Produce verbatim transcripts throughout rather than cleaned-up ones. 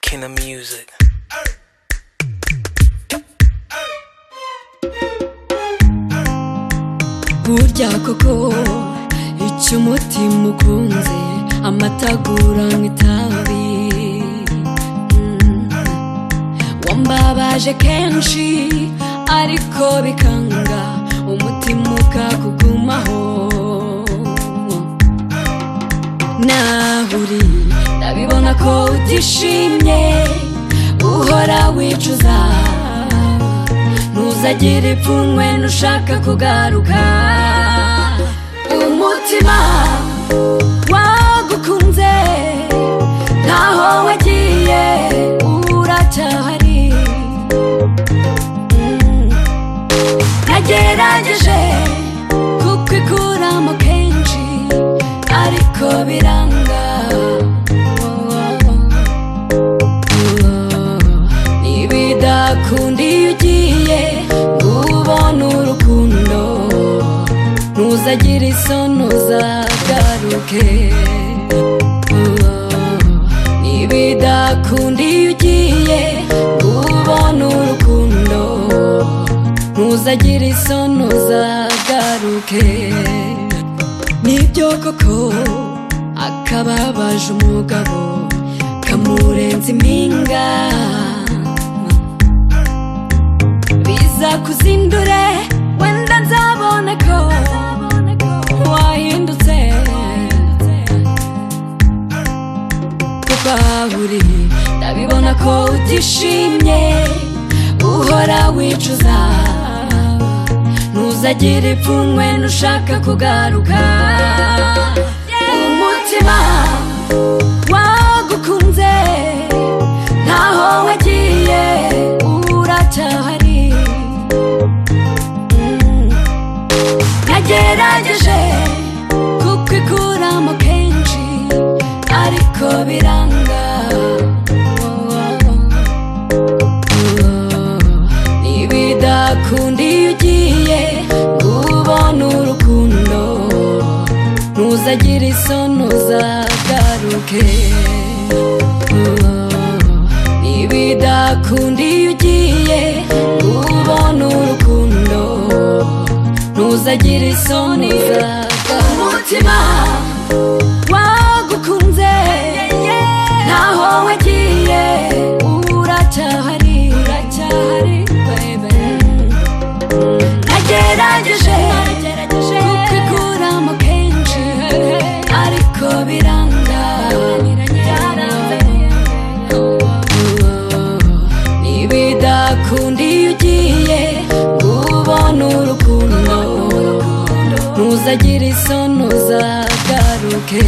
King of music. Burya koko icyo umutima ukunze amatagura nk'itabi. mm. Wambabaje kenshi ariko bikanga umutima ukakugumaho. Nahuri ndabibona ko utishimye uhora wicuza, ntuzagire ipfunwe nushaka kugaruka. Umutima wagukunze ntaho wagiye uracyahari. mm. Nagerageje kukwikuramo kenshi ariko biranga. Nibidakunda iyo ugiye ubona urukundo, ntuzagire isoni uzagaruke. Nibidakunda iyo ugiye ubona urukundo, ntuzagire isoni uzagaruke. Nibyo koko akababaje umugabo kamurenza impinga, biza kuzindure wenda nzabona ko wahindutse. Kuko ahuri ndabibona ko utishimye uhora wicuza, ntuzagire ipfunwe nushaka kugaruka. Umutima wagukunze ntaho wagiye uracyahari. mm. Nagerageje kukwikuramo kenshi ariko biranga. Nibidakunda iyo ugiye ubona urukundo, ntuzagire isoni uzagaruke. Nibidakunda iyo ugiye ubona urukundo, ntuzagire isoni uzagaruke. Umutima wagukunze ntaho wagiye uracyahari. Nagerageje kukwikuramo kenshi ariko biranga. Nibidakunda iyo ugiye ubona urukundo, ntuzagire isoni uzagaruke.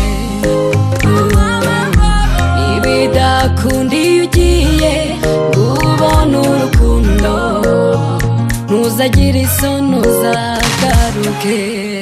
Nibidakunda iyo ugiye ubona urukundo, ntuzagire isoni uzagaruke.